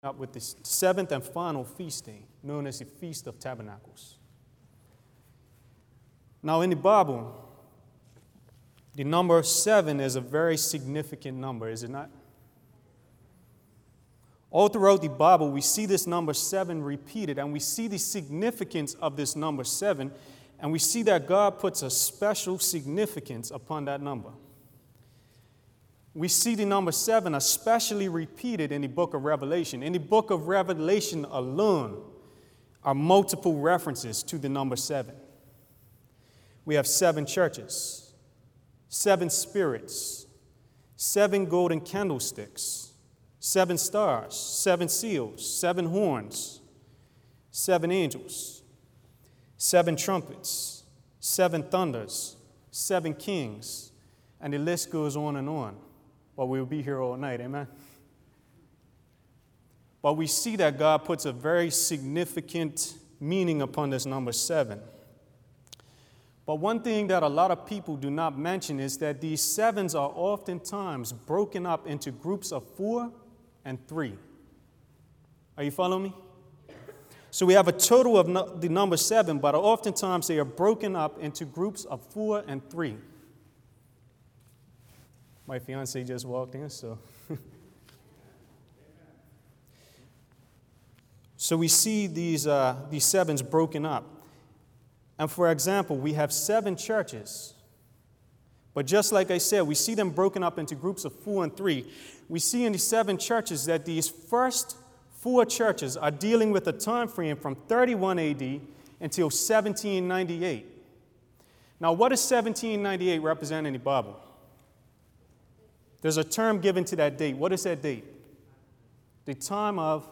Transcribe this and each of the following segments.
up with the seventh and final feast day, known as the Feast of Tabernacles. Now, in the Bible, the number 7 is a very significant number, is it not? All throughout the Bible, we see this number 7 repeated, and we see the significance of this number 7, and we see that God puts a special significance upon that number. We see the number 7 especially repeated in the book of Revelation. In the book of Revelation alone are multiple references to the number 7. We have 7 churches, 7 spirits, 7 golden candlesticks, 7 stars, 7 seals, 7 horns, 7 angels, 7 trumpets, 7 thunders, 7 kings, and the list goes on and on. But we'll be here all night, amen? But we see that God puts a very significant meaning upon this number 7. But one thing that a lot of people do not mention is that these 7s are oftentimes broken up into groups of 4 and 3. Are you following me? So we have a total of the number 7, but oftentimes they are broken up into groups of 4 and 3. My fiance just walked in, so. So we see these 7s broken up. And for example, we have 7 churches. But just like I said, we see them broken up into groups of 4 and 3. We see in the 7 churches that these first 4 churches are dealing with a time frame from 31 AD until 1798. Now, what does 1798 represent in the Bible? There's a term given to that date. What is that date? The time of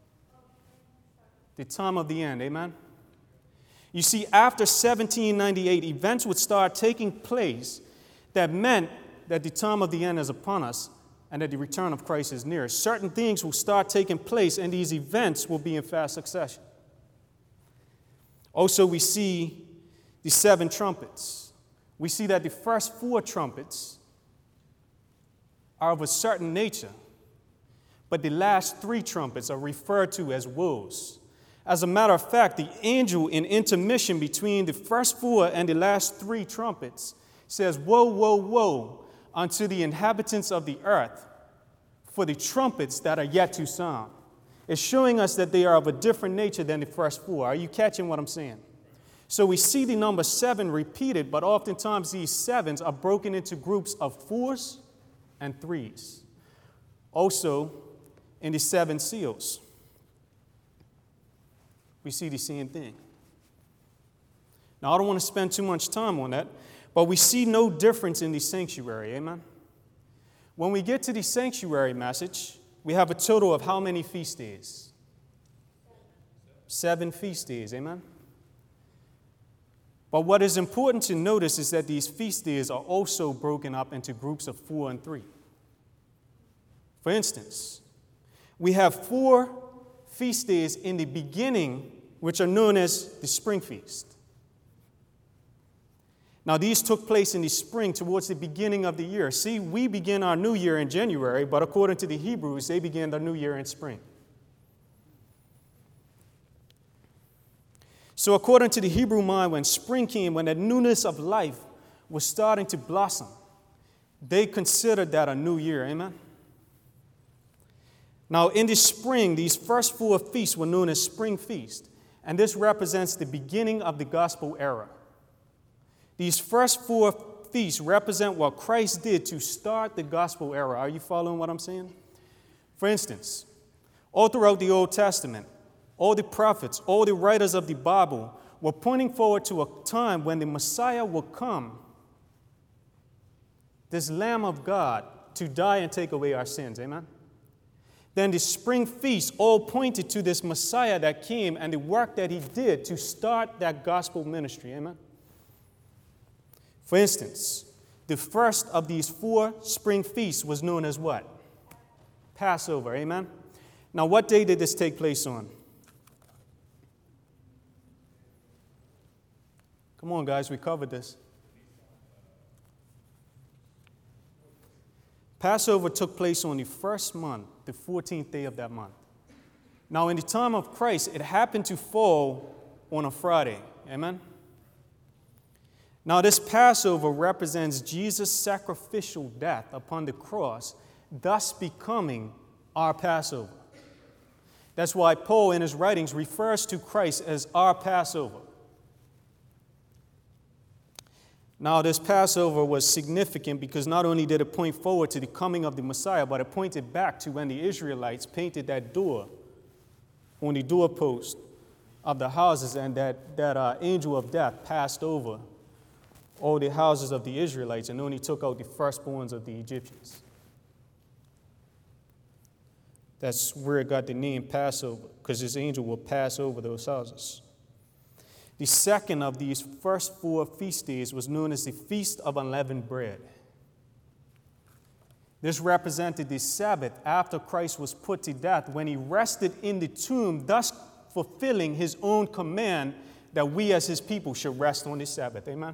the end, amen? You see, after 1798, events would start taking place that meant that the time of the end is upon us and that the return of Christ is near. Certain things will start taking place, and these events will be in fast succession. Also, we see the 7 trumpets. We see that the first 4 trumpets are of a certain nature, but the last 3 trumpets are referred to as woes. As a matter of fact, the angel in intermission between the first 4 and the last 3 trumpets says, "Woe, woe, woe unto the inhabitants of the earth for the trumpets that are yet to sound." It's showing us that they are of a different nature than the first 4. Are you catching what I'm saying? So we see the number 7 repeated, but oftentimes these 7s are broken into groups of 4s and 3s. Also, in the 7 seals, we see the same thing. Now, I don't want to spend too much time on that, but we see no difference in the sanctuary, amen? When we get to the sanctuary message, we have a total of how many feast days? 7 feast days, amen? But what is important to notice is that these feast days are also broken up into groups of 4 and 3. For instance, we have 4 feast days in the beginning, which are known as the spring feast. Now, these took place in the spring towards the beginning of the year. See, we begin our new year in January, but according to the Hebrews, they began their new year in spring. So according to the Hebrew mind, when spring came, when the newness of life was starting to blossom, they considered that a new year, amen? Now, in the spring, these first 4 feasts were known as spring feast, and this represents the beginning of the gospel era. These first 4 feasts represent what Christ did to start the gospel era. Are you following what I'm saying? For instance, all throughout the Old Testament, all the prophets, all the writers of the Bible were pointing forward to a time when the Messiah will come, this Lamb of God, to die and take away our sins. Amen? Then the spring feast all pointed to this Messiah that came and the work that he did to start that gospel ministry. Amen? For instance, the first of these 4 spring feasts was known as what? Passover. Amen? Now, what day did this take place on? Come on, guys, we covered this. Passover took place on the first month, the 14th day of that month. Now, in the time of Christ, it happened to fall on a Friday. Amen? Now, this Passover represents Jesus' sacrificial death upon the cross, thus becoming our Passover. That's why Paul, in his writings, refers to Christ as our Passover. Now, this Passover was significant because not only did it point forward to the coming of the Messiah, but it pointed back to when the Israelites painted that door on the doorpost of the houses, and that angel of death passed over all the houses of the Israelites and only took out the firstborns of the Egyptians. That's where it got the name Passover, because this angel will pass over those houses. The second of these first 4 feast days was known as the Feast of Unleavened Bread. This represented the Sabbath after Christ was put to death, when he rested in the tomb, thus fulfilling his own command that we as his people should rest on the Sabbath. Amen?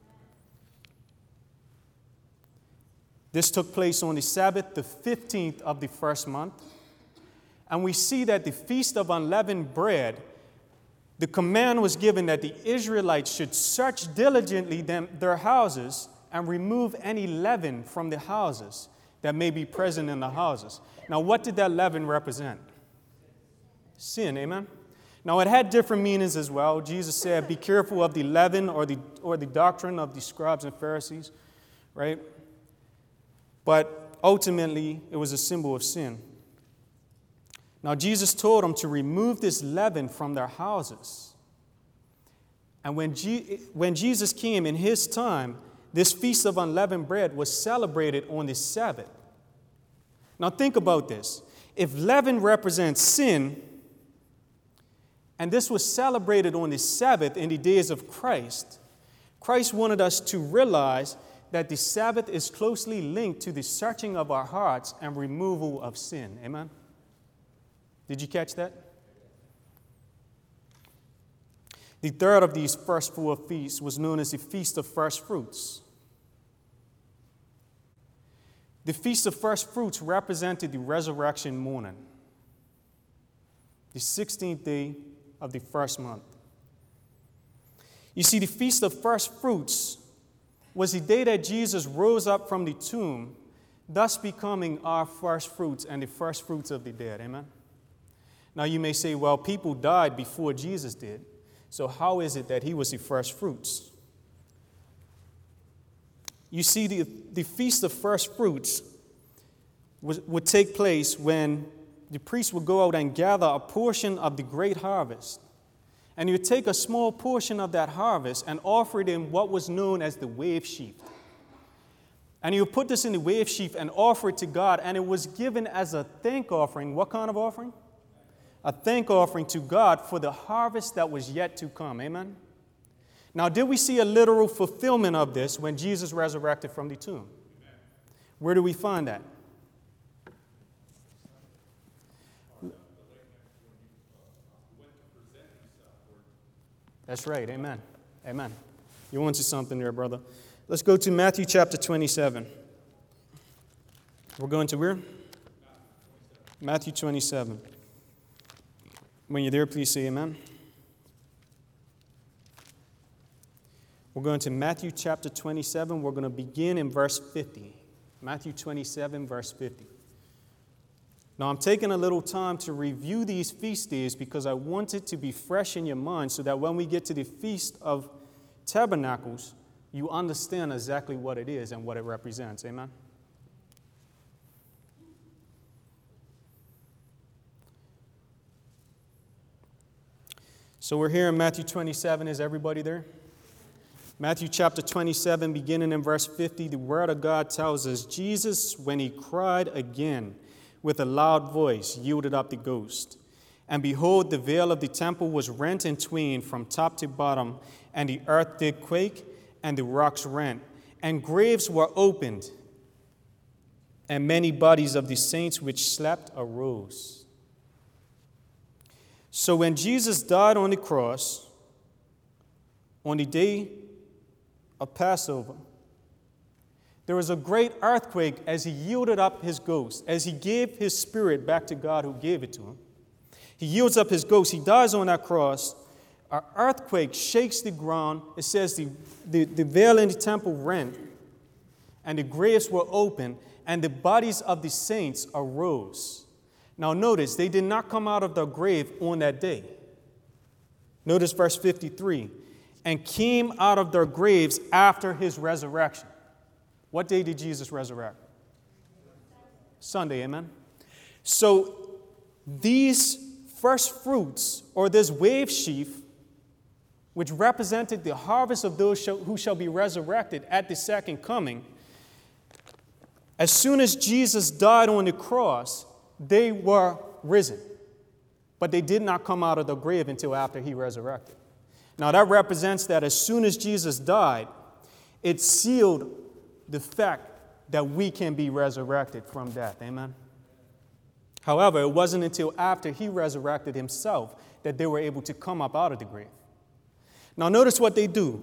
This took place on the Sabbath, the 15th of the first month. And we see that the Feast of Unleavened Bread, the command was given that the Israelites should search diligently their houses and remove any leaven from the houses that may be present in the houses. Now, what did that leaven represent? Sin, amen? Now, it had different meanings as well. Jesus said, be careful of the leaven or the doctrine of the scribes and Pharisees, right? But ultimately, it was a symbol of sin. Now, Jesus told them to remove this leaven from their houses. And when Jesus came in his time, this Feast of Unleavened Bread was celebrated on the Sabbath. Now, think about this. If leaven represents sin, and this was celebrated on the Sabbath in the days of Christ, Christ wanted us to realize that the Sabbath is closely linked to the searching of our hearts and removal of sin. Amen? Did you catch that? The third of these first 4 feasts was known as the Feast of First Fruits. The Feast of First Fruits represented the resurrection morning, the 16th day of the first month. You see, the Feast of First Fruits was the day that Jesus rose up from the tomb, thus becoming our first fruits and the first fruits of the dead. Amen? Now, you may say, well, people died before Jesus did, so how is it that he was the first fruits? You see, the Feast of First Fruits would take place when the priest would go out and gather a portion of the great harvest. And he would take a small portion of that harvest and offer it in what was known as the wave sheaf. And he would put this in the wave sheaf and offer it to God, and it was given as a thank offering. What kind of offering? A thank offering to God for the harvest that was yet to come. Amen? Now, did we see a literal fulfillment of this when Jesus resurrected from the tomb? Where do we find that? That's right. Amen. Amen. You wanted something there, brother. Let's go to Matthew chapter 27. We're going to where? Matthew 27. When you're there, please say amen. We're going to Matthew chapter 27. We're going to begin in verse 50. Matthew 27, verse 50. Now, I'm taking a little time to review these feast days because I want it to be fresh in your mind so that when we get to the Feast of Tabernacles, you understand exactly what it is and what it represents. Amen? So we're here in Matthew 27. Is everybody there? Matthew chapter 27, beginning in verse 50, the Word of God tells us, Jesus, when he cried again with a loud voice, yielded up the ghost. And behold, the veil of the temple was rent in twain from top to bottom, and the earth did quake, and the rocks rent, and graves were opened, and many bodies of the saints which slept arose. So when Jesus died on the cross, on the day of Passover, there was a great earthquake as he yielded up his ghost, as he gave his spirit back to God who gave it to him. He yields up his ghost. He dies on that cross. An earthquake shakes the ground. It says the veil in the temple rent, and the graves were open, and the bodies of the saints arose. Now notice, they did not come out of their grave on that day. Notice verse 53. And came out of their graves after his resurrection. What day did Jesus resurrect? Sunday, amen? So these first fruits, or this wave sheaf, which represented the harvest of those who shall be resurrected at the second coming, as soon as Jesus died on the cross, they were risen. But they did not come out of the grave until after he resurrected. Now that represents that as soon as Jesus died, it sealed the fact that we can be resurrected from death. Amen? However, it wasn't until after he resurrected himself that they were able to come up out of the grave. Now notice what they do.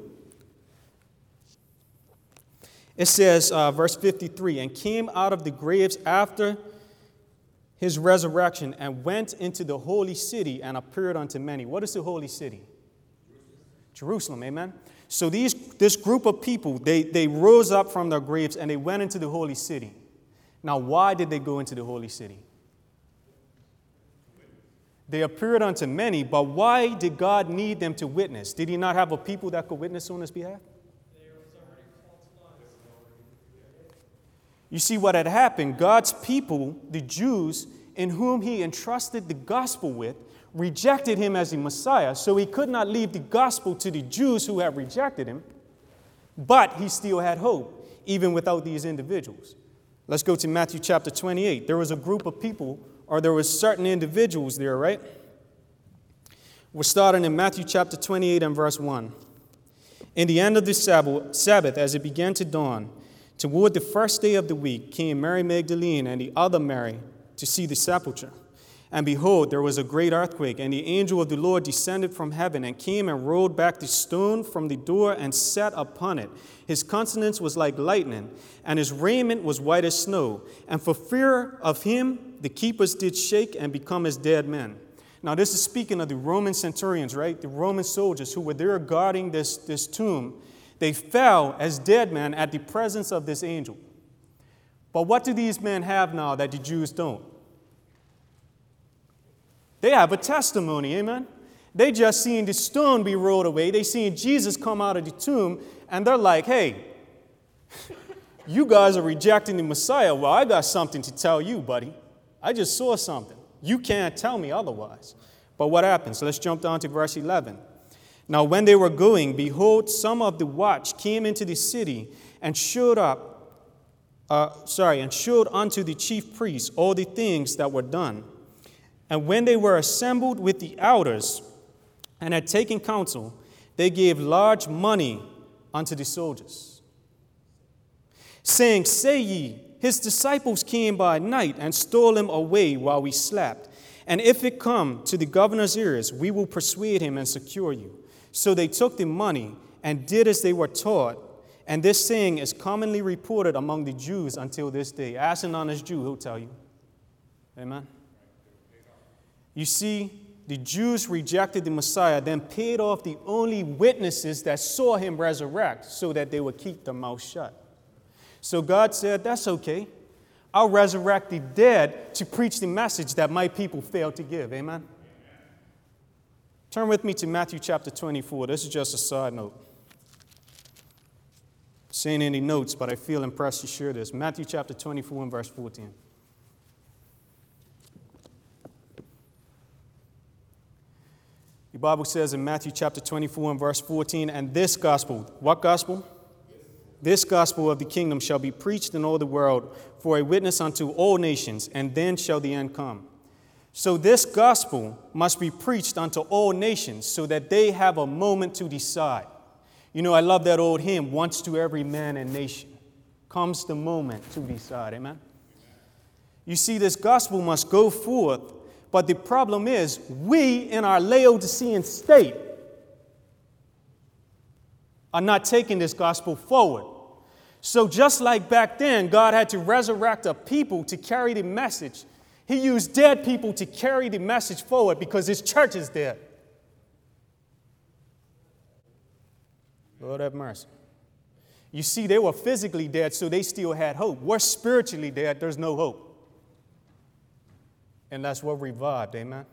It says, verse 53, and came out of the graves after his resurrection and went into the holy city and appeared unto many. What is the holy city? Jerusalem, amen? So this group of people, they rose up from their graves and they went into the holy city. Now, why did they go into the holy city? They appeared unto many, but why did God need them to witness? Did he not have a people that could witness on his behalf? You see what had happened? God's people, the Jews, in whom he entrusted the gospel with, rejected him as the Messiah, so he could not leave the gospel to the Jews who had rejected him, but he still had hope, even without these individuals. Let's go to Matthew chapter 28. There was a group of people, or there was certain individuals there, right? We're starting in Matthew chapter 28 and verse 1. In the end of the Sabbath, as it began to dawn, toward the first day of the week, came Mary Magdalene and the other Mary to see the sepulchre. And behold, there was a great earthquake, and the angel of the Lord descended from heaven and came and rolled back the stone from the door and sat upon it. His countenance was like lightning, and his raiment was white as snow. And for fear of him, the keepers did shake and become as dead men. Now, this is speaking of the Roman centurions, right? The Roman soldiers who were there guarding this tomb. They fell as dead men at the presence of this angel. But what do these men have now that the Jews don't? They have a testimony, amen? They just seen the stone be rolled away. They seen Jesus come out of the tomb, and they're like, hey, you guys are rejecting the Messiah. Well, I got something to tell you, buddy. I just saw something. You can't tell me otherwise. But what happens? Let's jump down to verse 11. Now, when they were going, behold, some of the watch came into the city and showed unto the chief priests all the things that were done. And when they were assembled with the elders and had taken counsel, they gave large money unto the soldiers, saying, say ye, his disciples came by night and stole him away while we slept. And if it come to the governor's ears, we will persuade him and secure you. So they took the money and did as they were taught. And this saying is commonly reported among the Jews until this day. Ask an honest Jew, he'll tell you. Amen. You see, the Jews rejected the Messiah, then paid off the only witnesses that saw him resurrect so that they would keep their mouth shut. So God said, that's okay. I'll resurrect the dead to preach the message that my people failed to give. Amen? Turn with me to Matthew chapter 24. This is just a side note. Saying any notes, but I feel impressed to share this. Matthew chapter 24 and verse 14. The Bible says in Matthew chapter 24 and verse 14, and this gospel, what gospel? This gospel of the kingdom shall be preached in all the world for a witness unto all nations, and then shall the end come. So this gospel must be preached unto all nations so that they have a moment to decide. You know, I love that old hymn, once to every man and nation comes the moment to decide. Amen? You see, this gospel must go forth, but the problem is we in our Laodicean state are not taking this gospel forward. So just like back then, God had to resurrect a people to carry the message, He used dead people to carry the message forward because his church is dead. Lord have mercy. You see, they were physically dead, so they still had hope. We're spiritually dead, there's no hope. And that's what revived, amen?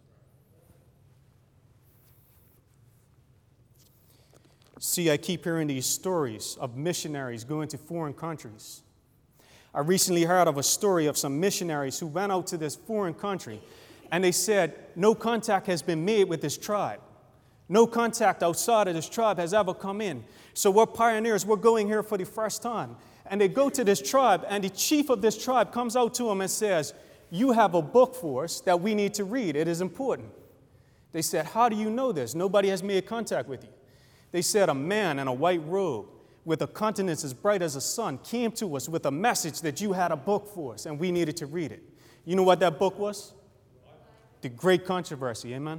See, I keep hearing these stories of missionaries going to foreign countries. I recently heard of a story of some missionaries who went out to this foreign country, and they said, no contact has been made with this tribe. No contact outside of this tribe has ever come in. So we're pioneers. We're going here for the first time. And they go to this tribe, and the chief of this tribe comes out to them and says, you have a book for us that we need to read. It is important. They said, how do you know this? Nobody has made contact with you. They said, a man in a white robe with a countenance as bright as the sun came to us with a message that you had a book for us, and we needed to read it. You know what that book was? The Great Controversy. Amen?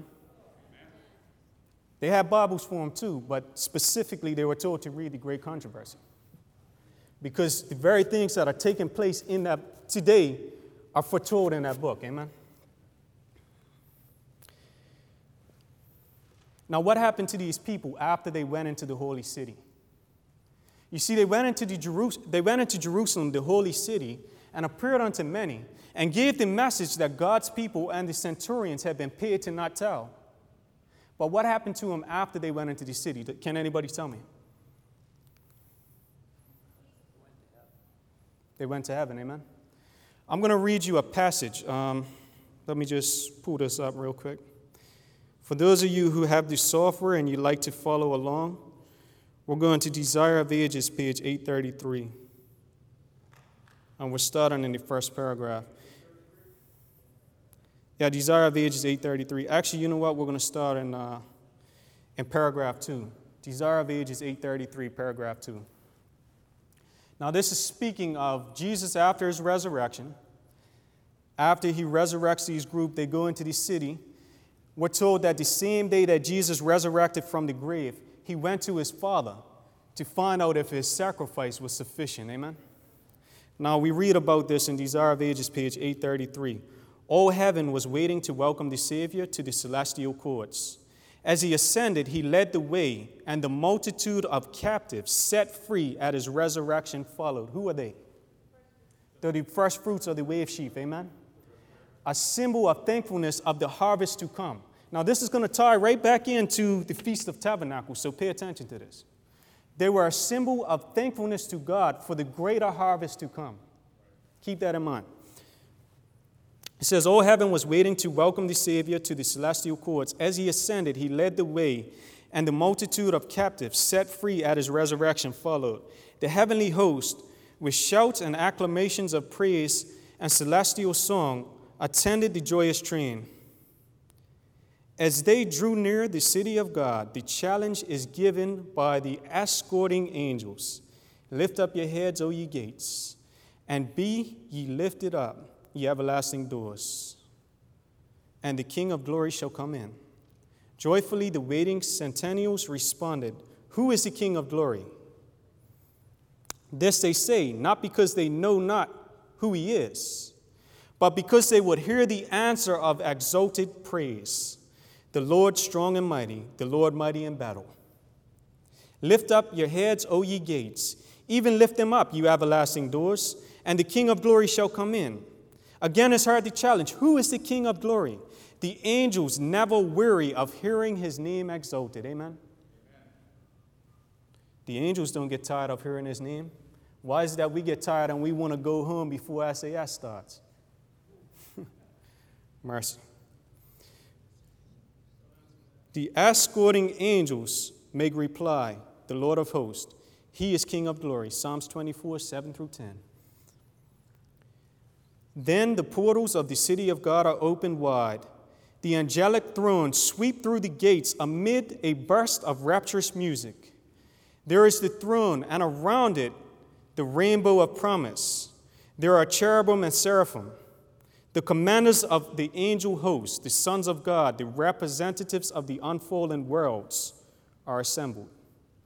They had Bibles for them too, but specifically they were told to read the Great Controversy. Because the very things that are taking place in that today are foretold in that book. Amen? Now, what happened to these people after they went into the holy city? You see, they went into Jerusalem, the holy city, and appeared unto many, and gave the message that God's people and the centurions had been paid to not tell. But what happened to them after they went into the city? Can anybody tell me? They went to heaven, amen? I'm going to read you a passage. Let me just pull this up real quick. For those of you who have the software and you like to follow along, we're going to Desire of Ages, page 833. And we're starting in the first paragraph. Yeah, Desire of Ages 833. Actually, you know what? We're going to start in paragraph 2. Desire of Ages 833, paragraph 2. Now, this is speaking of Jesus after his resurrection. After he resurrects these group, they go into the city. We're told that the same day that Jesus resurrected from the grave, he went to his Father to find out if his sacrifice was sufficient. Amen? Now, we read about this in Desire of Ages, page 833. All heaven was waiting to welcome the Savior to the celestial courts. As he ascended, he led the way, and the multitude of captives set free at his resurrection followed. Who are they? They're the first fruits of the wave sheaf, amen? A symbol of thankfulness of the harvest to come. Now, this is going to tie right back into the Feast of Tabernacles, so pay attention to this. They were a symbol of thankfulness to God for the greater harvest to come. Keep that in mind. It says, all heaven was waiting to welcome the Savior to the celestial courts. As he ascended, he led the way, and the multitude of captives set free at his resurrection followed. The heavenly host, with shouts and acclamations of praise and celestial song, attended the joyous train. As they drew near the city of God, the challenge is given by the escorting angels. Lift up your heads, O ye gates, and be ye lifted up, ye everlasting doors, and the King of glory shall come in. Joyfully the waiting centennials responded, who is the King of glory? This they say, not because they know not who he is, but because they would hear the answer of exalted praise. The Lord strong and mighty, the Lord mighty in battle. Lift up your heads, O ye gates, even lift them up, you everlasting doors, and the King of glory shall come in. Again is heard the challenge, who is the King of glory? The angels never weary of hearing his name exalted. Amen? The angels don't get tired of hearing his name. Why is it that we get tired and we want to go home before SAS starts? Mercy. The escorting angels make reply, the Lord of hosts, he is King of glory. Psalms 24, 7 through 10. Then the portals of the city of God are opened wide. The angelic thrones sweep through the gates amid a burst of rapturous music. There is the throne, and around it the rainbow of promise. There are cherubim and seraphim. The commanders of the angel host, the sons of God, the representatives of the unfolding worlds, are assembled.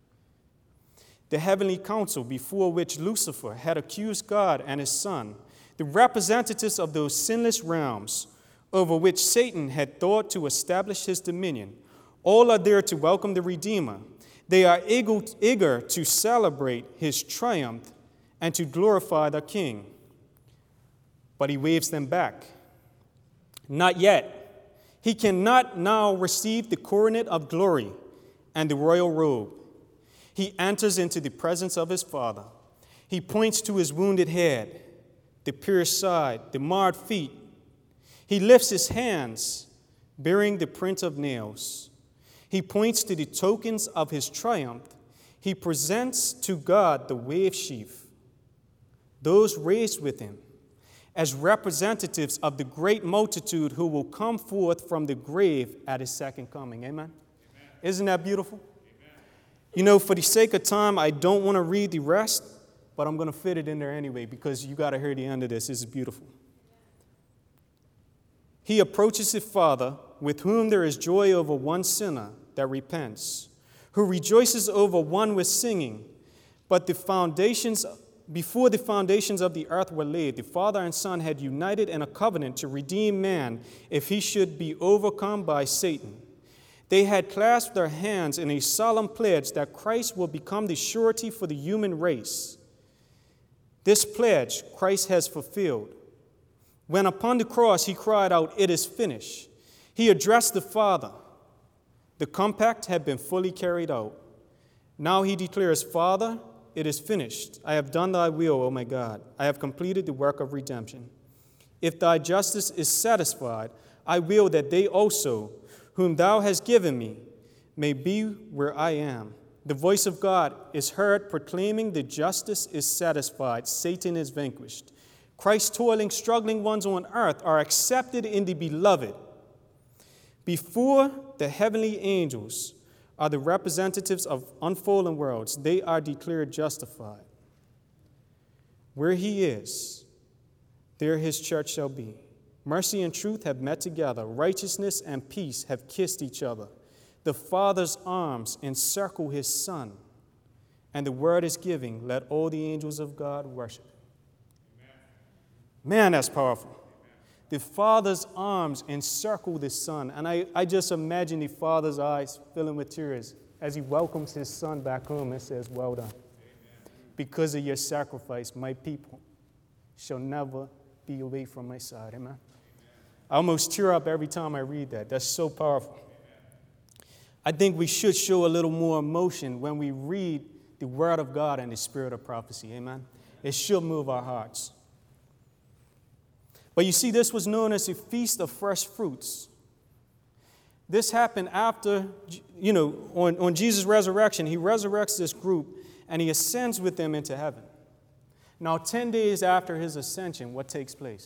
The heavenly council before which Lucifer had accused God and his son, the representatives of those sinless realms over which Satan had thought to establish his dominion. All are there to welcome the Redeemer. They are eager to celebrate his triumph and to glorify the King. But he waves them back. Not yet. He cannot now receive the coronet of glory and the royal robe. He enters into the presence of his Father. He points to his wounded head, the pierced side, the marred feet. He lifts his hands, bearing the print of nails. He points to the tokens of his triumph. He presents to God the wave sheaf, those raised with him, as representatives of the great multitude who will come forth from the grave at his second coming. Amen? Amen. Isn't that beautiful? Amen. You know, for the sake of time, I don't want to read the rest, but I'm going to fit it in there anyway because you got to hear the end of this. This is beautiful. He approaches his Father, with whom there is joy over one sinner that repents, who rejoices over one with singing. But before the foundations of the earth were laid, the Father and Son had united in a covenant to redeem man if he should be overcome by Satan. They had clasped their hands in a solemn pledge that Christ will become the surety for the human race. This pledge Christ has fulfilled. When upon the cross he cried out, "It is finished," he addressed the Father. The compact had been fully carried out. Now he declares, "Father, it is finished. I have done thy will, O my God. I have completed the work of redemption. If thy justice is satisfied, I will that they also, whom thou hast given me, may be where I am." The voice of God is heard proclaiming the justice is satisfied, Satan is vanquished. Christ's toiling, struggling ones on earth are accepted in the beloved. Before the heavenly angels are the representatives of unfolding worlds. They are declared justified. Where he is, there his church shall be. Mercy and truth have met together. Righteousness and peace have kissed each other. The Father's arms encircle his Son, and the word is giving, let all the angels of God worship. Man, that's powerful. The Father's arms encircle the Son. And I just imagine the Father's eyes filling with tears as he welcomes his Son back home and says, "Well done. Because of your sacrifice, my people shall never be away from my side." Amen. I almost tear up every time I read that. That's so powerful. I think we should show a little more emotion when we read the Word of God and the spirit of prophecy. Amen. It should move our hearts. But you see, this was known as the Feast of First Fruits. This happened after, on Jesus' resurrection. He resurrects this group and he ascends with them into heaven. Now, 10 days after his ascension, what takes place?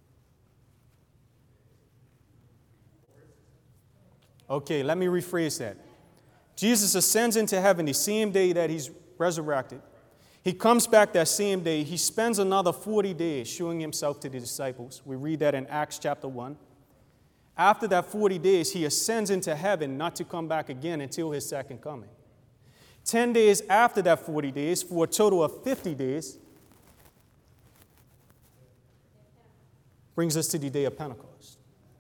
Okay, let me rephrase that. Jesus ascends into heaven the same day that he's resurrected. He comes back that same day. He spends another 40 days showing himself to the disciples. We read that in Acts chapter 1. After that 40 days, he ascends into heaven, not to come back again until his second coming. 10 days after that 40 days, for a total of 50 days, brings us to the day of Pentecost.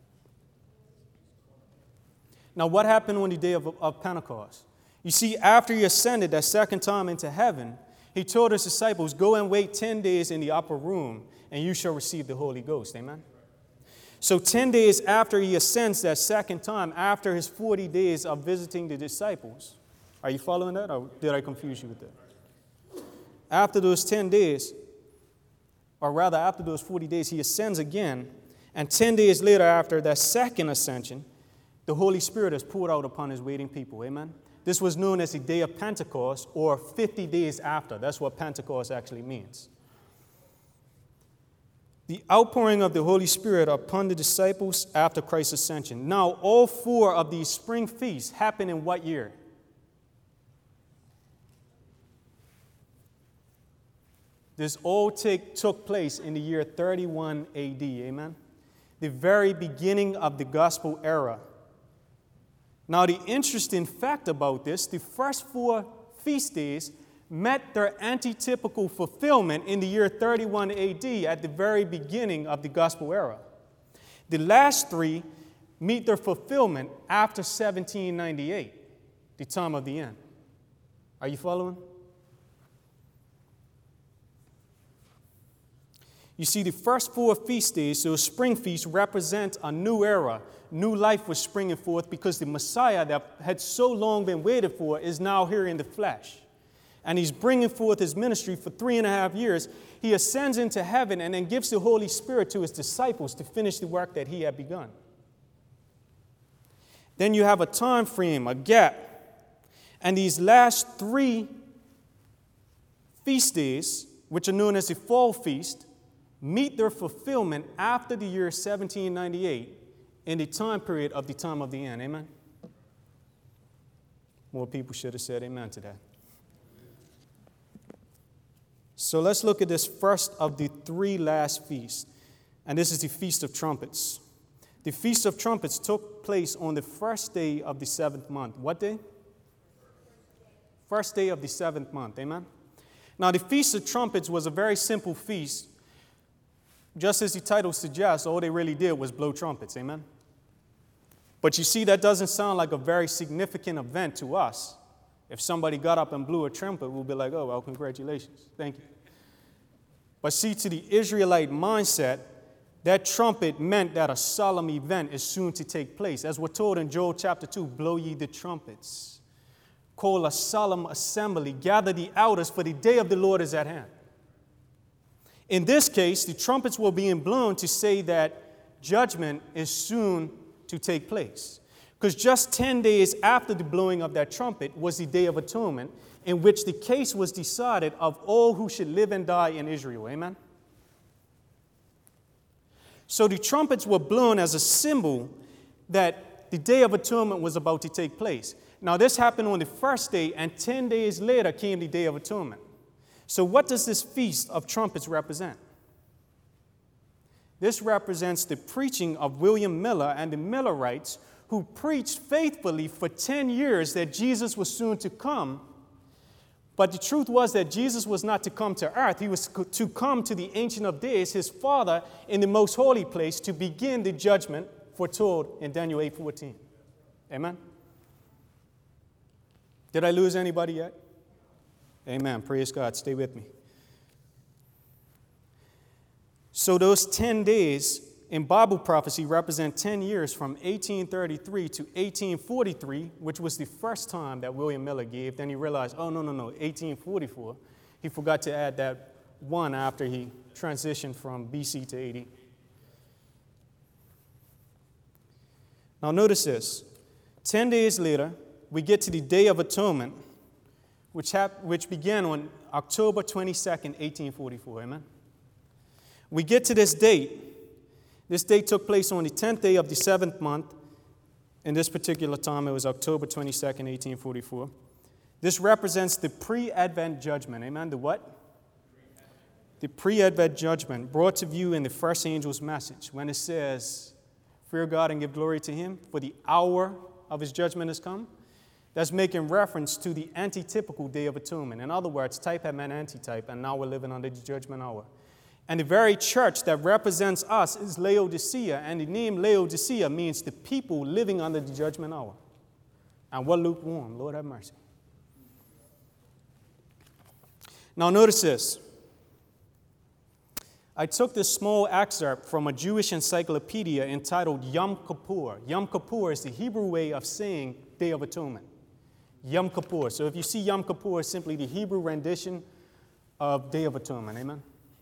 Now, what happened on the day of Pentecost? You see, after he ascended that second time into heaven, he told his disciples, "Go and wait 10 days in the upper room, and you shall receive the Holy Ghost." Amen? So 10 days after he ascends that second time, after his 40 days of visiting the disciples, are you following that, or did I confuse you with that? After those 10 days, or rather after those 40 days, he ascends again, and 10 days later after that second ascension, the Holy Spirit is poured out upon his waiting people. Amen? This was known as the day of Pentecost, or 50 days after. That's what Pentecost actually means. The outpouring of the Holy Spirit upon the disciples after Christ's ascension. Now, all four of these spring feasts happen in what year? This all took place in the year 31 AD. Amen? The very beginning of the gospel era. Now, the interesting fact about this, the first four feast days met their antitypical fulfillment in the year 31 AD at the very beginning of the gospel era. The last three meet their fulfillment after 1798, the time of the end. Are you following? You see, the first four feast days, so spring feasts, represent a new era. New life was springing forth because the Messiah that had so long been waited for is now here in the flesh. And he's bringing forth his ministry for 3.5 years. He ascends into heaven and then gives the Holy Spirit to his disciples to finish the work that he had begun. Then you have a time frame, a gap. And these last three feast days, which are known as the fall feast, meet their fulfillment after the year 1798 in the time period of the time of the end. Amen? More people should have said amen to that. So let's look at this first of the three last feasts, and this is the Feast of Trumpets. The Feast of Trumpets took place on the first day of the 7th month. What day? First day of the 7th month. Amen? Now, the Feast of Trumpets was a very simple feast. Just as the title suggests, all they really did was blow trumpets. Amen? But you see, that doesn't sound like a very significant event to us. If somebody got up and blew a trumpet, we'll be like, oh, well, congratulations. Thank you. But see, to the Israelite mindset, that trumpet meant that a solemn event is soon to take place. As we're told in Joel chapter 2, blow ye the trumpets. Call a solemn assembly. Gather the elders, for the day of the Lord is at hand. In this case, the trumpets were being blown to say that judgment is soon to take place. Because just 10 days after the blowing of that trumpet was the Day of Atonement, in which the case was decided of all who should live and die in Israel. Amen? So the trumpets were blown as a symbol that the Day of Atonement was about to take place. Now, this happened on the first day, and 10 days later came the Day of Atonement. So what does this Feast of Trumpets represent? This represents the preaching of William Miller and the Millerites, who preached faithfully for 10 years that Jesus was soon to come. But the truth was that Jesus was not to come to earth. He was to come to the Ancient of Days, his Father, in the most holy place to begin the judgment foretold in Daniel 8:14. Amen? Did I lose anybody yet? Amen. Praise God. Stay with me. So those 10 days in Bible prophecy represent 10 years from 1833 to 1843, which was the first time that William Miller gave. Then he realized, oh, no, 1844. He forgot to add that one after he transitioned from BC to AD. Now notice this. 10 days later, we get to the Day of Atonement, which began on October 22nd, 1844. Amen? We get to this date. This date took place on the 10th day of the 7th month. In this particular time, it was October 22nd, 1844. This represents the pre-Advent judgment. Amen? The what? The pre-Advent judgment brought to view in the first angel's message when it says, fear God and give glory to him, for the hour of his judgment has come. That's making reference to the antitypical Day of Atonement. In other words, type had meant antitype, and now we're living under the judgment hour. And the very church that represents us is Laodicea, and the name Laodicea means the people living under the judgment hour. And we're lukewarm. Lord have mercy. Now notice this. I took this small excerpt from a Jewish encyclopedia entitled Yom Kippur. Yom Kippur is the Hebrew way of saying Day of Atonement. Yom Kippur. So if you see Yom Kippur, it's simply the Hebrew rendition of Day of Atonement. Amen?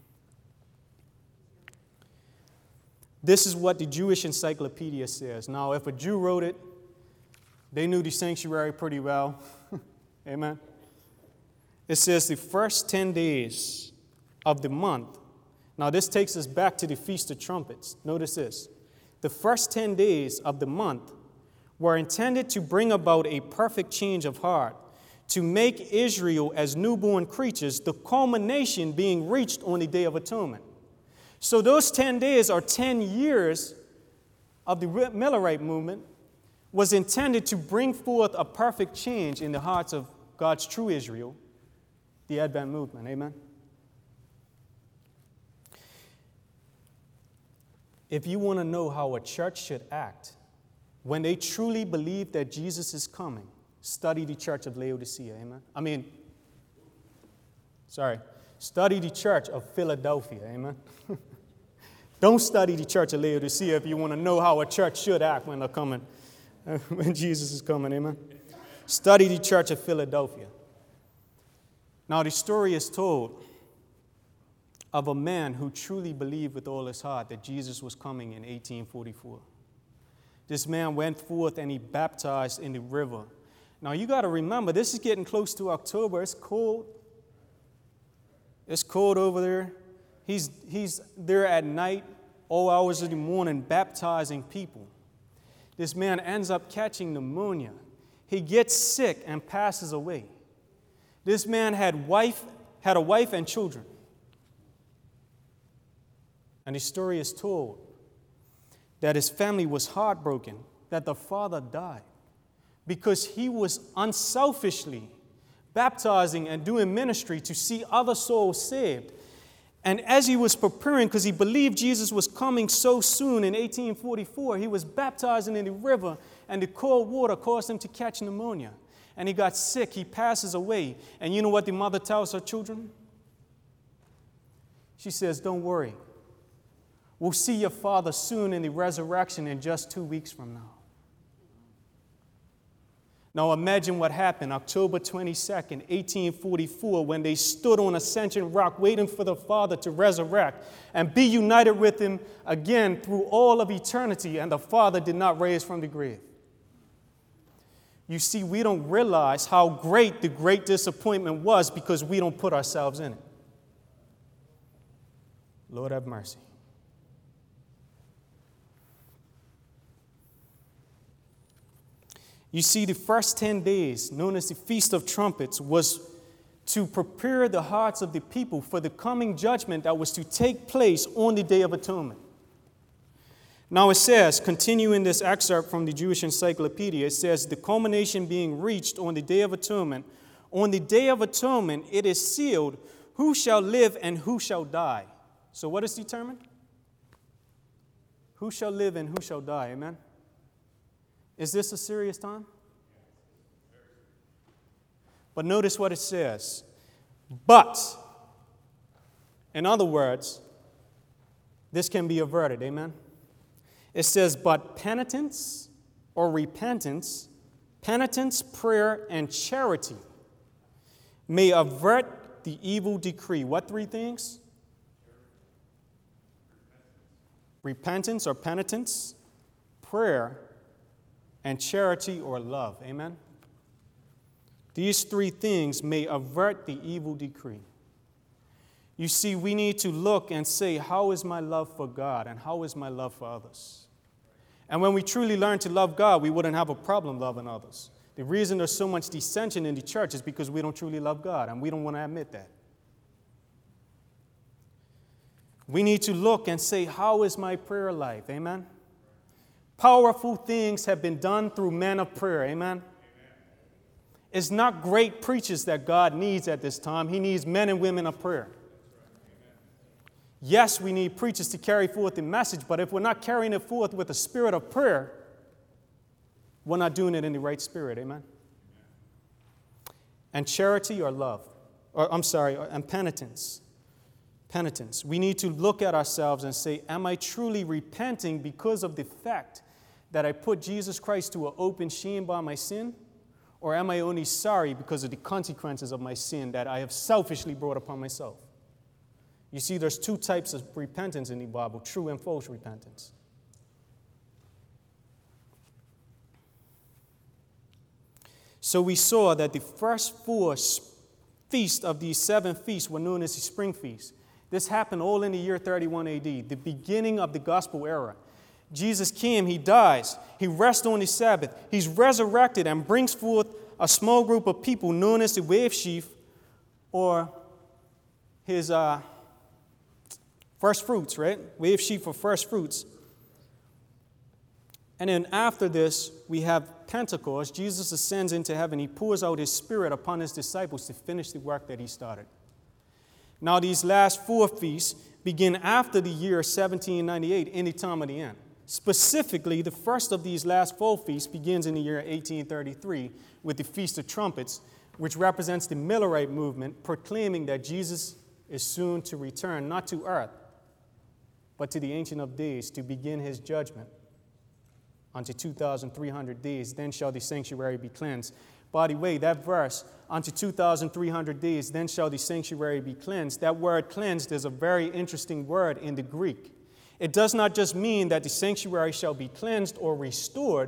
This is what the Jewish encyclopedia says. Now, if a Jew wrote it, they knew the sanctuary pretty well. Amen? It says the first 10 days of the month. Now, this takes us back to the Feast of Trumpets. Notice this. The first 10 days of the month were intended to bring about a perfect change of heart, to make Israel as newborn creatures, the culmination being reached on the Day of Atonement. So those 10 days or 10 years of the Millerite movement was intended to bring forth a perfect change in the hearts of God's true Israel the Advent movement. Amen? If you want to know how a church should act when they truly believe that Jesus is coming, study the church of Laodicea. Amen? Study the church of Philadelphia. Amen? Don't study the church of Laodicea if you want to know how a church should act when they're coming, when Jesus is coming. Amen? Study the church of Philadelphia. Now, the story is told of a man who truly believed with all his heart that Jesus was coming in 1844. This man went forth and he baptized in the river. Now, you got to remember, this is getting close to October. It's cold. It's cold over there. He's there at night, all hours of the morning, baptizing people. This man ends up catching pneumonia. He gets sick and passes away. This man had a wife and children. And the story is told that his family was heartbroken that the father died because he was unselfishly baptizing and doing ministry to see other souls saved. And as he was preparing, because he believed Jesus was coming so soon in 1844, he was baptizing in the river, and the cold water caused him to catch pneumonia. And he got sick. He passes away. And you know what the mother tells her children? She says, "Don't worry. We'll see your father soon in the resurrection in just 2 weeks from now." Now imagine what happened October 22nd, 1844, when they stood on Ascension Rock waiting for the Father to resurrect and be united with him again through all of eternity, and the Father did not raise from the grave. You see, we don't realize how great the great disappointment was because we don't put ourselves in it. Lord have mercy. You see, the first 10 days, known as the Feast of Trumpets, was to prepare the hearts of the people for the coming judgment that was to take place on the Day of Atonement. Now it says, continuing this excerpt from the Jewish Encyclopedia, it says, the culmination being reached on the Day of Atonement. On the Day of Atonement, it is sealed who shall live and who shall die. So what is determined? Who shall live and who shall die, amen? Is this a serious time? But notice what it says. But, in other words, this can be averted, amen? It says, but penitence or repentance, penitence, prayer, and charity may avert the evil decree. What three things? Repentance or penitence, prayer, and charity or love. Amen? These three things may avert the evil decree. You see, we need to look and say, how is my love for God and how is my love for others? And when we truly learn to love God, we wouldn't have a problem loving others. The reason there's so much dissension in the church is because we don't truly love God, and we don't want to admit that. We need to look and say, how is my prayer life? Amen? Powerful things have been done through men of prayer. Amen? It's not great preachers that God needs at this time. He needs men and women of prayer. Yes, we need preachers to carry forth the message, but if we're not carrying it forth with the spirit of prayer, we're not doing it in the right spirit. Amen? And charity or love, and penitence. Penitence. We need to look at ourselves and say, am I truly repenting because of the fact that I put Jesus Christ to an open shame by my sin? Or am I only sorry because of the consequences of my sin that I have selfishly brought upon myself? You see, there's two types of repentance in the Bible, true and false repentance. So we saw that the first four feasts of these 7 feasts were known as the spring feasts. This happened all in the year 31 AD, the beginning of the gospel era. Jesus came, he dies, he rests on the Sabbath, he's resurrected and brings forth a small group of people known as the wave sheaf, or his first fruits, right? Wave sheaf for first fruits. And then after this, we have Pentecost. Jesus ascends into heaven. He pours out his Spirit upon his disciples to finish the work that he started. Now, these last 4 feasts begin after the year 1798, in the time of the end. Specifically, the first of these last 4 feasts begins in the year 1833 with the Feast of Trumpets, which represents the Millerite movement, proclaiming that Jesus is soon to return, not to earth, but to the Ancient of Days, to begin his judgment. Unto 2,300 days, then shall the sanctuary be cleansed. By the way, that verse, unto 2,300 days, then shall the sanctuary be cleansed. That word cleansed is a very interesting word in the Greek. It does not just mean that the sanctuary shall be cleansed or restored.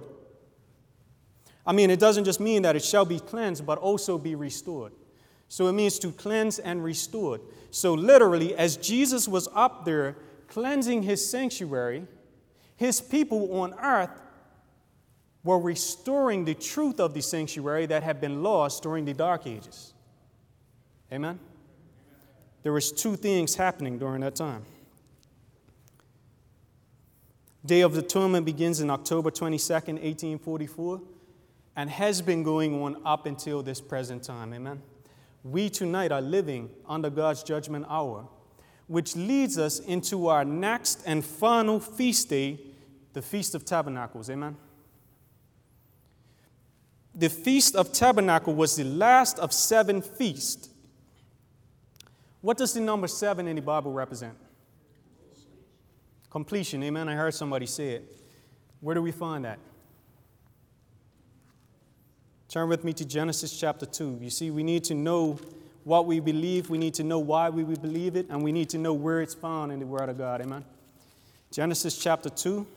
It doesn't just mean that it shall be cleansed, but also be restored. So it means to cleanse and restored. So literally, as Jesus was up there cleansing his sanctuary, his people on earth were restoring the truth of the sanctuary that had been lost during the Dark Ages. Amen? There was 2 things happening during that time. Day of Atonement begins in October 22nd, 1844, and has been going on up until this present time. Amen? We tonight are living under God's judgment hour, which leads us into our next and final feast day, the Feast of Tabernacles. Amen? The Feast of Tabernacle was the last of 7 feasts. What does the number 7 in the Bible represent? Completion. Amen. I heard somebody say it. Where do we find that? Turn with me to Genesis chapter 2. You see, we need to know what we believe. We need to know why we believe it. And we need to know where it's found in the Word of God. Amen. Genesis chapter 2.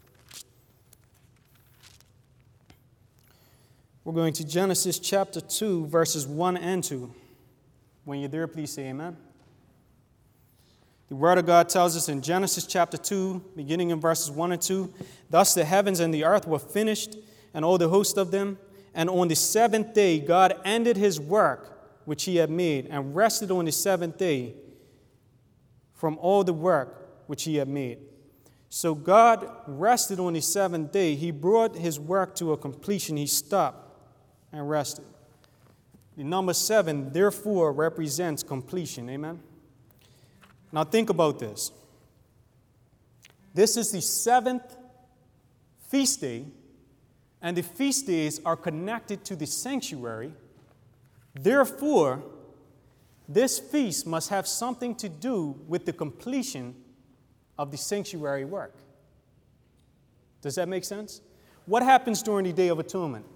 We're going to Genesis chapter 2, verses 1 and 2. When you're there, please say amen. The Word of God tells us in Genesis chapter 2, beginning in verses 1 and 2, thus the heavens and the earth were finished, and all the host of them. And on the 7th day, God ended his work which he had made, and rested on the 7th day from all the work which he had made. So God rested on the 7th day. He brought his work to a completion. He stopped and rested. The number 7, therefore, represents completion. Amen? Now think about this. This is the 7th feast day, and the feast days are connected to the sanctuary. Therefore, this feast must have something to do with the completion of the sanctuary work. Does that make sense? What happens during the Day of Atonement?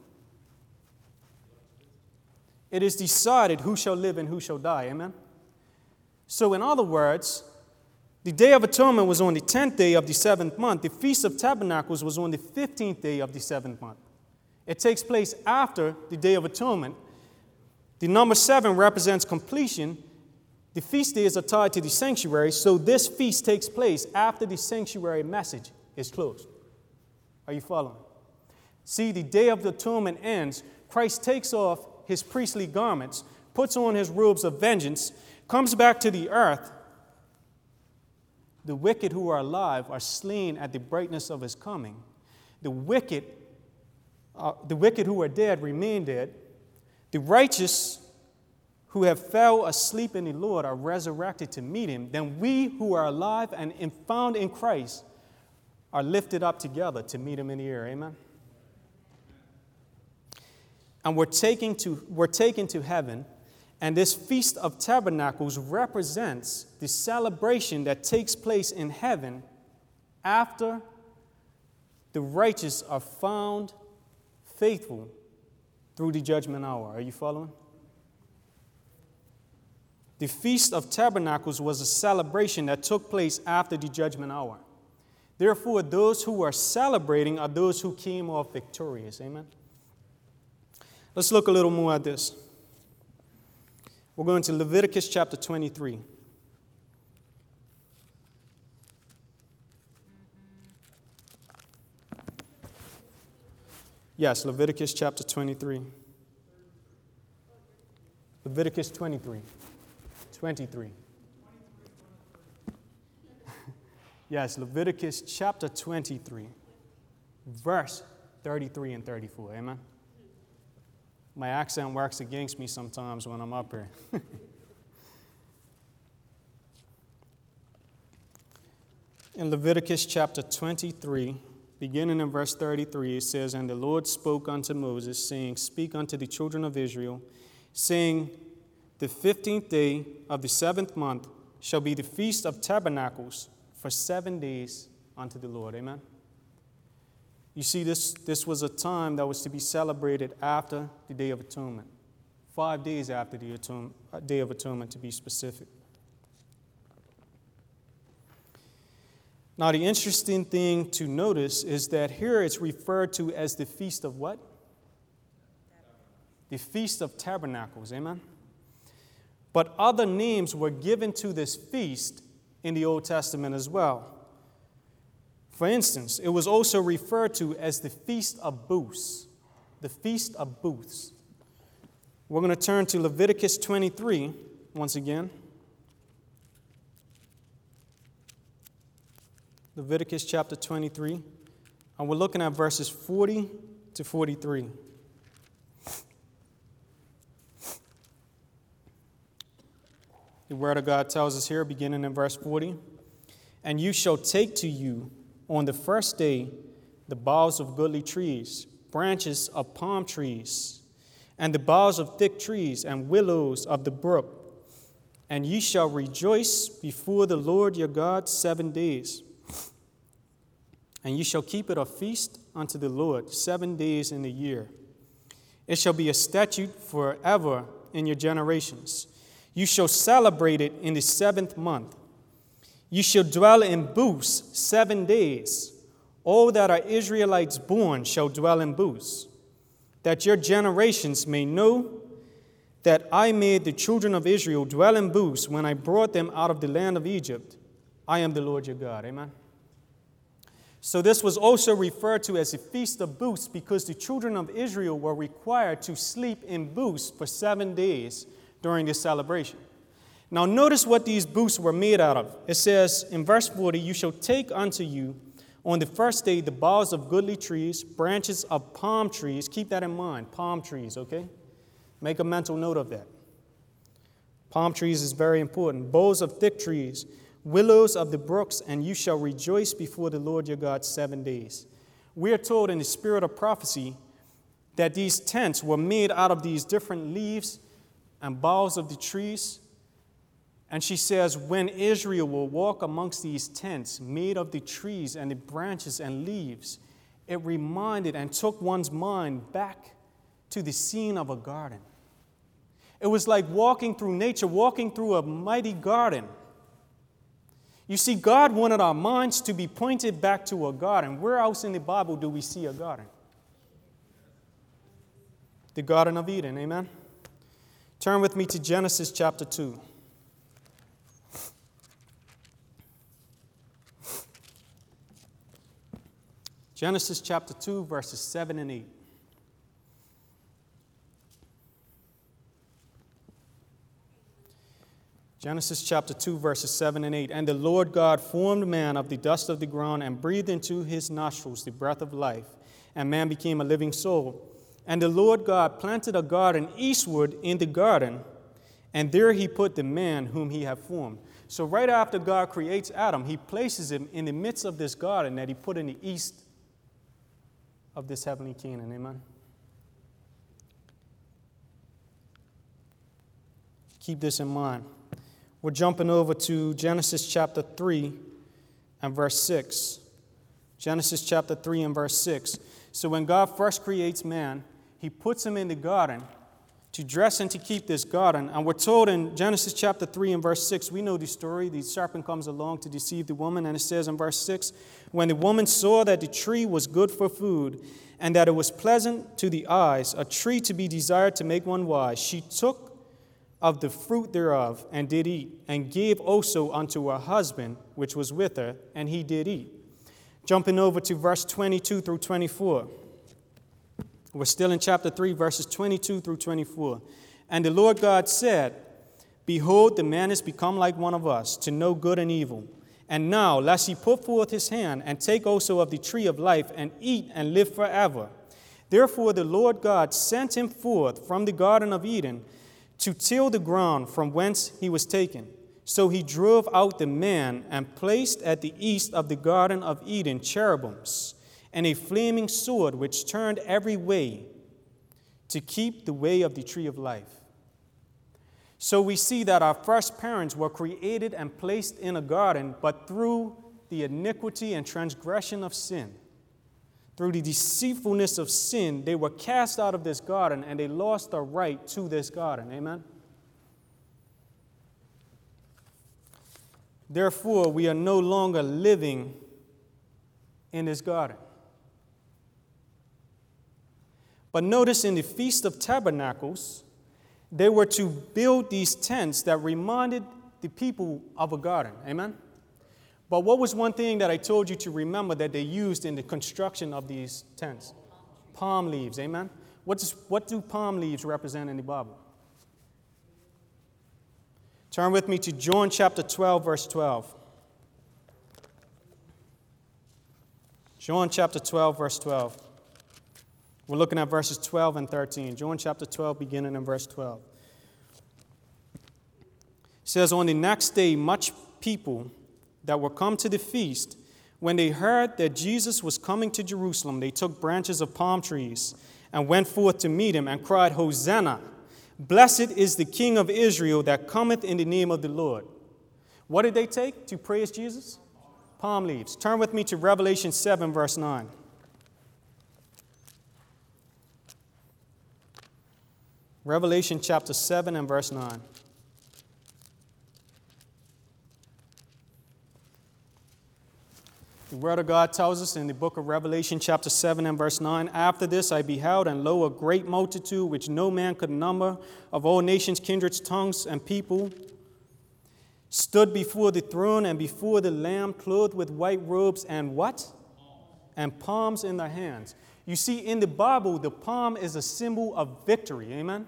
It is decided who shall live and who shall die. Amen? So in other words, the Day of Atonement was on the 10th day of the 7th month. The Feast of Tabernacles was on the 15th day of the 7th month. It takes place after the Day of Atonement. The number 7 represents completion. The feast days are tied to the sanctuary, so this feast takes place after the sanctuary message is closed. Are you following? See, the Day of the Atonement ends. Christ takes off his priestly garments, puts on his robes of vengeance, comes back to the earth. The wicked who are alive are slain at the brightness of his coming. The wicked who are dead remain dead. The righteous who have fell asleep in the Lord are resurrected to meet him. Then we who are alive and found in Christ are lifted up together to meet him in the air. Amen? And we're taken to heaven, and this Feast of Tabernacles represents the celebration that takes place in heaven after the righteous are found faithful through the judgment hour. Are you following? The Feast of Tabernacles was a celebration that took place after the judgment hour. Therefore, those who are celebrating are those who came off victorious. Amen? Let's look a little more at this. We're going to Leviticus chapter 23. Yes, Leviticus chapter 23. Leviticus 23. 23. Yes, Leviticus chapter 23. verse 33 and 34. Amen? My accent works against me sometimes when I'm up here. In Leviticus chapter 23, beginning in verse 33, it says, "And the Lord spoke unto Moses, saying, Speak unto the children of Israel, saying, The 15th day of the 7th month shall be the Feast of Tabernacles for 7 days unto the Lord." Amen? You see, this was a time that was to be celebrated after the Day of Atonement. 5 days after the Day of Atonement, to be specific. Now, the interesting thing to notice is that here it's referred to as the Feast of what? The Feast of Tabernacles. Amen? But other names were given to this feast in the Old Testament as well. For instance, it was also referred to as the Feast of Booths. The Feast of Booths. We're going to turn to Leviticus 23 once again. Leviticus chapter 23. And we're looking at verses 40 to 43. The Word of God tells us here, beginning in verse 40, "And you shall take to you on the first day the boughs of goodly trees, branches of palm trees, and the boughs of thick trees, and willows of the brook. And ye shall rejoice before the Lord your God 7 days. And ye shall keep it a feast unto the Lord 7 days in the year. It shall be a statute forever in your generations. You shall celebrate it in the 7th month. You shall dwell in booths 7 days. All that are Israelites born shall dwell in booths, that your generations may know that I made the children of Israel dwell in booths when I brought them out of the land of Egypt. I am the Lord your God." Amen. So this was also referred to as a Feast of Booths because the children of Israel were required to sleep in booths for 7 days during this celebration. Now notice what these booths were made out of. It says in verse 40, "You shall take unto you on the first day the boughs of goodly trees, branches of palm trees." Keep that in mind, palm trees, okay? Make a mental note of that. Palm trees is very important. "Boughs of thick trees, willows of the brooks, and you shall rejoice before the Lord your God 7 days." We are told in the spirit of prophecy that these tents were made out of these different leaves and boughs of the trees. And she says, when Israel will walk amongst these tents made of the trees and the branches and leaves, it reminded and took one's mind back to the scene of a garden. It was like walking through nature, walking through a mighty garden. You see, God wanted our minds to be pointed back to a garden. Where else in the Bible do we see a garden? The Garden of Eden, amen? Turn with me to Genesis chapter 2. Genesis chapter 2, verses 7 and 8. Genesis chapter 2, verses 7 and 8. "And the Lord God formed man of the dust of the ground and breathed into his nostrils the breath of life, and man became a living soul. And the Lord God planted a garden eastward in the garden, and there he put the man whom he had formed." So right after God creates Adam, he places him in the midst of this garden that he put in the east of this heavenly Canaan. Amen. Keep this in mind. We're jumping over to Genesis chapter 3 and verse 6. Genesis chapter 3 and verse 6. So when God first creates man, he puts him in the garden to dress and to keep this garden. And we're told in Genesis chapter 3 and verse 6, we know the story. The serpent comes along to deceive the woman. And it says in verse 6, "When the woman saw that the tree was good for food, and that it was pleasant to the eyes, a tree to be desired to make one wise, she took of the fruit thereof, and did eat, and gave also unto her husband, which was with her, and he did eat." Jumping over to verse 22 through 24. We're still in chapter 3, verses 22 through 24. "And the Lord God said, Behold, the man is become like one of us, to know good and evil. And now, lest he put forth his hand and take also of the tree of life and eat and live forever. Therefore the Lord God sent him forth from the Garden of Eden to till the ground from whence he was taken. So he drove out the man and placed at the east of the Garden of Eden cherubims and a flaming sword which turned every way to keep the way of the tree of life. So we see that our first parents were created and placed in a garden, but through the iniquity and transgression of sin, through the deceitfulness of sin, they were cast out of this garden and they lost the right to this garden. Amen? Therefore, we are no longer living in this garden. But notice in the Feast of Tabernacles, they were to build these tents that reminded the people of a garden. Amen? But what was one thing that I told you to remember that they used in the construction of these tents? Palm leaves. Amen? What do palm leaves represent in the Bible? Turn with me to John chapter 12, verse 12. John chapter 12, verse 12. We're looking at verses 12 and 13. John chapter 12, beginning in verse 12. It says, on the next day, much people that were come to the feast, when they heard that Jesus was coming to Jerusalem, they took branches of palm trees and went forth to meet him and cried, Hosanna! Blessed is the King of Israel that cometh in the name of the Lord. What did they take to praise Jesus? Palm leaves. Turn with me to Revelation 7, verse 9. Revelation chapter 7 and verse 9. The Word of God tells us in the book of Revelation chapter 7 and verse 9, after this I beheld, and lo, a great multitude, which no man could number, of all nations, kindreds, tongues, and people, stood before the throne and before the Lamb, clothed with white robes and what? And palms in their hands. You see, in the Bible, the palm is a symbol of victory. Amen?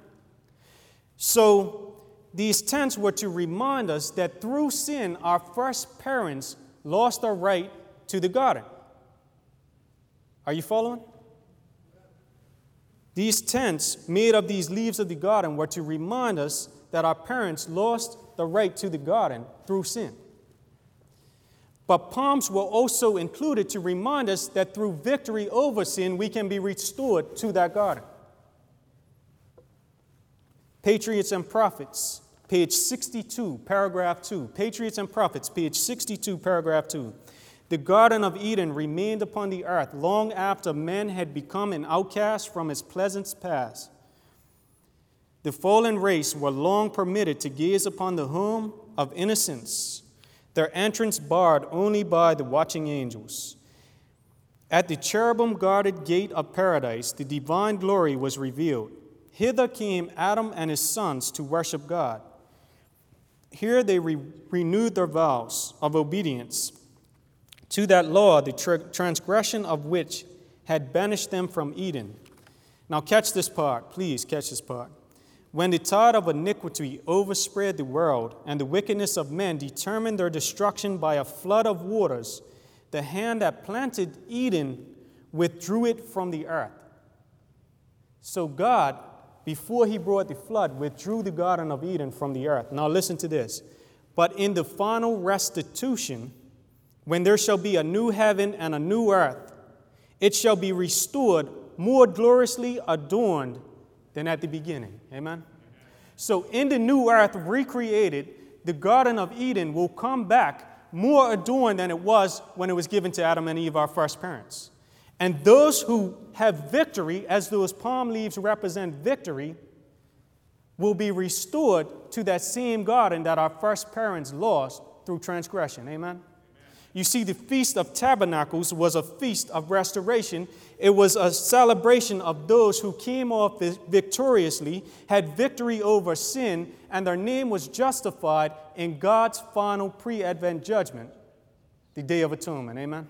So these tents were to remind us that through sin, our first parents lost their right to the garden. Are you following? These tents made of these leaves of the garden were to remind us that our parents lost the right to the garden through sin. But palms were also included to remind us that through victory over sin, we can be restored to that garden. Patriots and Prophets, page 62, paragraph 2. Patriots and Prophets, page 62, paragraph 2. The Garden of Eden remained upon the earth long after man had become an outcast from his pleasant past. The fallen race were long permitted to gaze upon the home of innocence, their entrance barred only by the watching angels. At the cherubim-guarded gate of paradise, the divine glory was revealed. Hither came Adam and his sons to worship God. Here they renewed their vows of obedience to that law, the transgression of which had banished them from Eden. Now catch this part, please catch this part. When the tide of iniquity overspread the world, and the wickedness of men determined their destruction by a flood of waters, the hand that planted Eden withdrew it from the earth. So God, before he brought the flood, withdrew the Garden of Eden from the earth. Now listen to this. But in the final restitution, when there shall be a new heaven and a new earth, it shall be restored, more gloriously adorned than at the beginning. Amen? So in the new earth recreated, the Garden of Eden will come back more adorned than it was when it was given to Adam and Eve, our first parents. And those who have victory, as those palm leaves represent victory, will be restored to that same garden that our first parents lost through transgression. Amen? You see, the Feast of Tabernacles was a feast of restoration. It was a celebration of those who came off victoriously, had victory over sin, and their name was justified in God's final pre-Advent judgment, the Day of Atonement. Amen?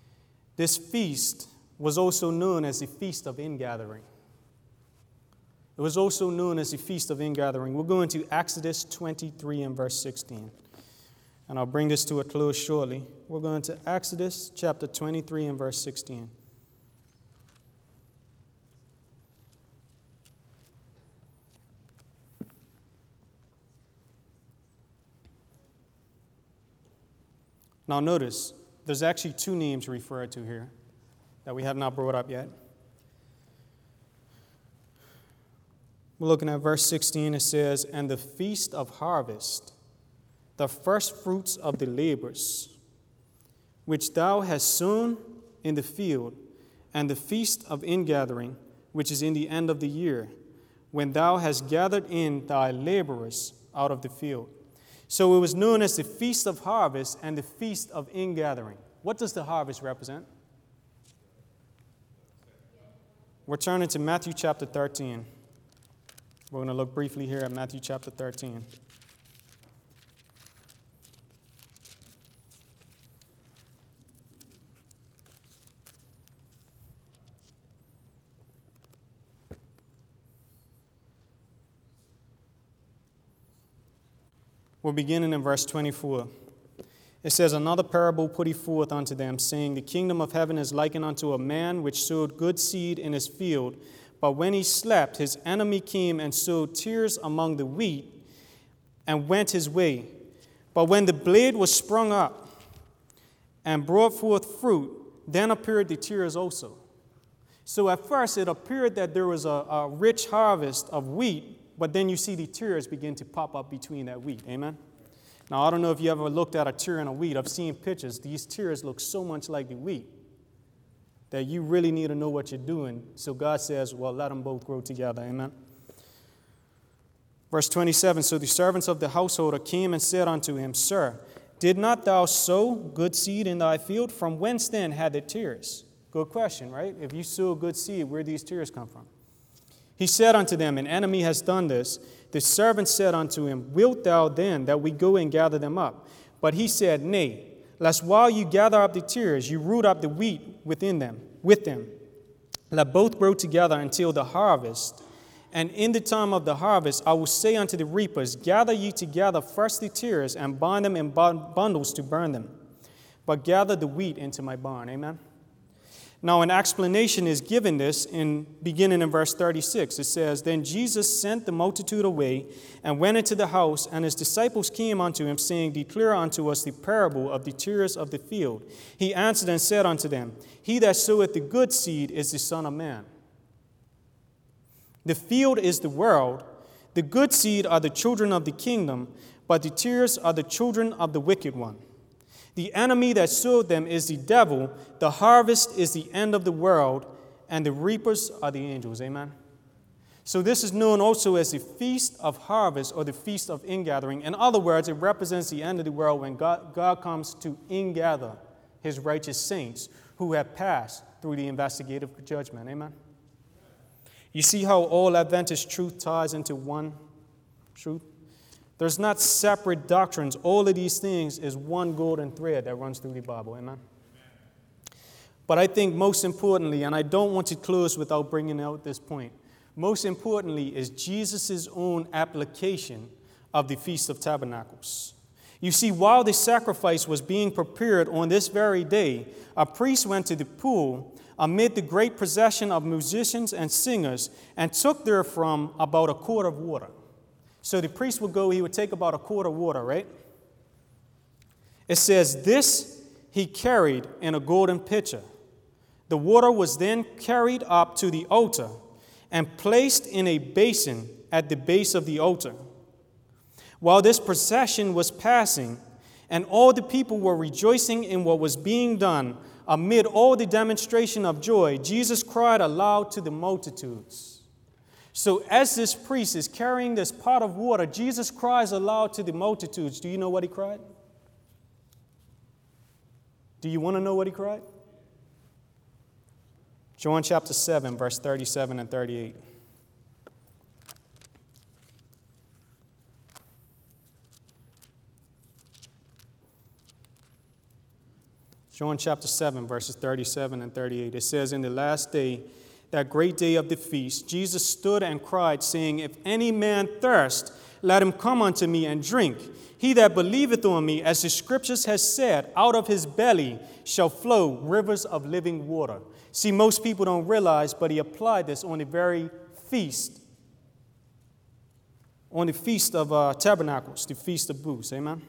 This feast was also known as the Feast of Ingathering. It was also known as the Feast of Ingathering. We're going to Exodus 23 and verse 16. And I'll bring this to a close shortly. We're going to Exodus chapter 23 and verse 16. Now notice, there's actually two names referred to here that we have not brought up yet. We're looking at verse 16. It says, "And the feast of harvest, the first fruits of the labors, which thou hast sown in the field, and the feast of ingathering, which is in the end of the year, when thou hast gathered in thy laborers out of the field." So it was known as the Feast of Harvest and the Feast of Ingathering. What does the harvest represent? We're turning to Matthew chapter 13. We're going to look briefly here at Matthew chapter 13. We're beginning in verse 24. It says, "Another parable put he forth unto them, saying, The kingdom of heaven is likened unto a man which sowed good seed in his field. But when he slept, his enemy came and sowed tares among the wheat, and went his way. But when the blade was sprung up and brought forth fruit, then appeared the tares also." So at first it appeared that there was a rich harvest of wheat, but then you see the tares begin to pop up between that wheat. Amen? Now, I don't know if you ever looked at a tare and a wheat. I've seen pictures. These tares look so much like the wheat that you really need to know what you're doing. So God says, well, let them both grow together. Amen? Verse 27, "So the servants of the householder came and said unto him, Sir, did not thou sow good seed in thy field? From whence then had it tares?" Good question, right? If you sow good seed, where do these tares come from? He said unto them, "An enemy has done this." The servant said unto him, "Wilt thou then that we go and gather them up?" But he said, "Nay, lest while you gather up the tares, you root up the wheat with them. Let both grow together until the harvest. And in the time of the harvest I will say unto the reapers, Gather ye together first the tares, and bind them in bundles to burn them. But gather the wheat into my barn." Amen? Now, an explanation is given this beginning in verse 36. It says, "Then Jesus sent the multitude away and went into the house, and his disciples came unto him, saying, Declare unto us the parable of the tares of the field. He answered and said unto them, He that soweth the good seed is the Son of Man. The field is the world. The good seed are the children of the kingdom, but the tares are the children of the wicked one. The enemy that sowed them is the devil. The harvest is the end of the world, and the reapers are the angels." Amen? So this is known also as the Feast of Harvest or the Feast of Ingathering. In other words, it represents the end of the world when God comes to ingather his righteous saints who have passed through the investigative judgment. Amen? You see how all Adventist truth ties into one truth? There's not separate doctrines. All of these things is one golden thread that runs through the Bible. Amen? But I think most importantly, and I don't want to close without bringing out this point, most importantly is Jesus' own application of the Feast of Tabernacles. You see, while the sacrifice was being prepared on this very day, a priest went to the pool amid the great procession of musicians and singers and took therefrom about a quart of water. So the priest would go, he would take about a quart of water, right? It says, "This he carried in a golden pitcher. The water was then carried up to the altar and placed in a basin at the base of the altar. While this procession was passing, and all the people were rejoicing in what was being done, amid all the demonstration of joy, Jesus cried aloud to the multitudes." So as this priest is carrying this pot of water, Jesus cries aloud to the multitudes. Do you know what he cried? Do you want to know what he cried? John chapter 7, verse 37 and 38. John chapter 7, verses 37 and 38. It says, "In the last day that great day of the feast, Jesus stood and cried, saying, If any man thirst, let him come unto me and drink. He that believeth on me, as the Scriptures has said, out of his belly shall flow rivers of living water. See, most people don't realize, but he applied this on the very feast, on the Feast of Tabernacles, the Feast of Booths. Amen?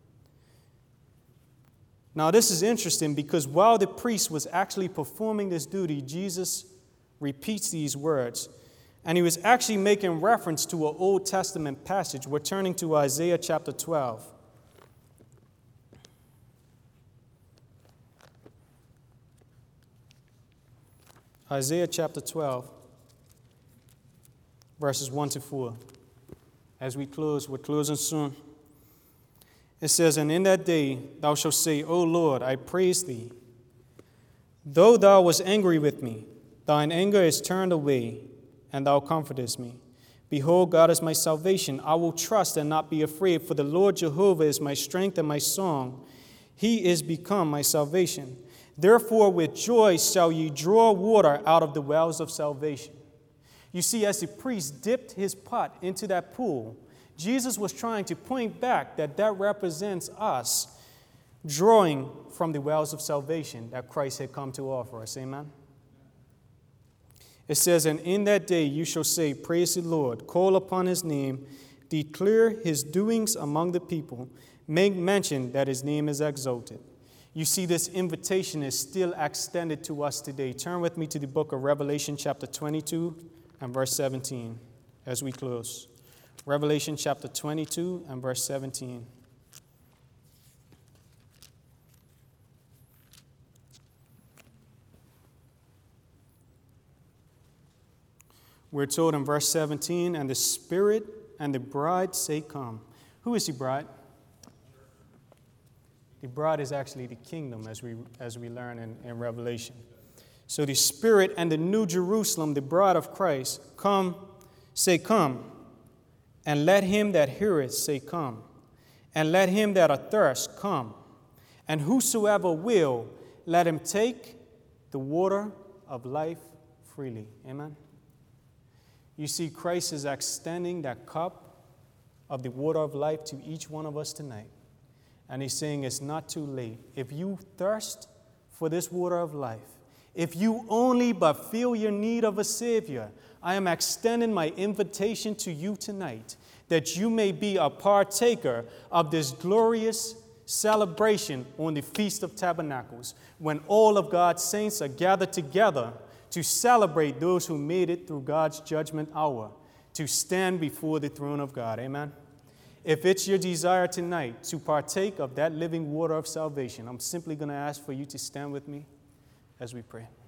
Now, this is interesting because while the priest was actually performing this duty, Jesus repeats these words. And he was actually making reference to an Old Testament passage. We're turning to Isaiah chapter 12. Isaiah chapter 12, verses 1 to 4. As we close, we're closing soon. It says, And in that day thou shalt say, O Lord, I praise thee. Though thou wast angry with me, thine anger is turned away, and thou comfortest me. Behold, God is my salvation. I will trust and not be afraid, for the Lord Jehovah is my strength and my song. He is become my salvation. Therefore with joy shall ye draw water out of the wells of salvation. You see, as the priest dipped his pot into that pool, Jesus was trying to point back that represents us drawing from the wells of salvation that Christ had come to offer us. Amen? It says, And in that day you shall say, Praise the Lord, call upon his name, declare his doings among the people, make mention that his name is exalted. You see, this invitation is still extended to us today. Turn with me to the book of Revelation chapter 22 and verse 17 as we close. Revelation chapter 22 and verse 17. We're told in verse 17, And the Spirit and the bride say, Come. Who is the bride? The bride is actually the kingdom, as we learn in Revelation. So the Spirit and the New Jerusalem, the bride of Christ, come, say, Come. And let him that heareth say, Come. And let him that athirst come. And whosoever will, let him take the water of life freely. Amen? You see, Christ is extending that cup of the water of life to each one of us tonight. And he's saying it's not too late. If you thirst for this water of life, if you only but feel your need of a Savior, I am extending my invitation to you tonight that you may be a partaker of this glorious celebration on the Feast of Tabernacles, when all of God's saints are gathered together to celebrate those who made it through God's judgment hour, to stand before the throne of God. Amen? If it's your desire tonight to partake of that living water of salvation, I'm simply going to ask for you to stand with me as we pray.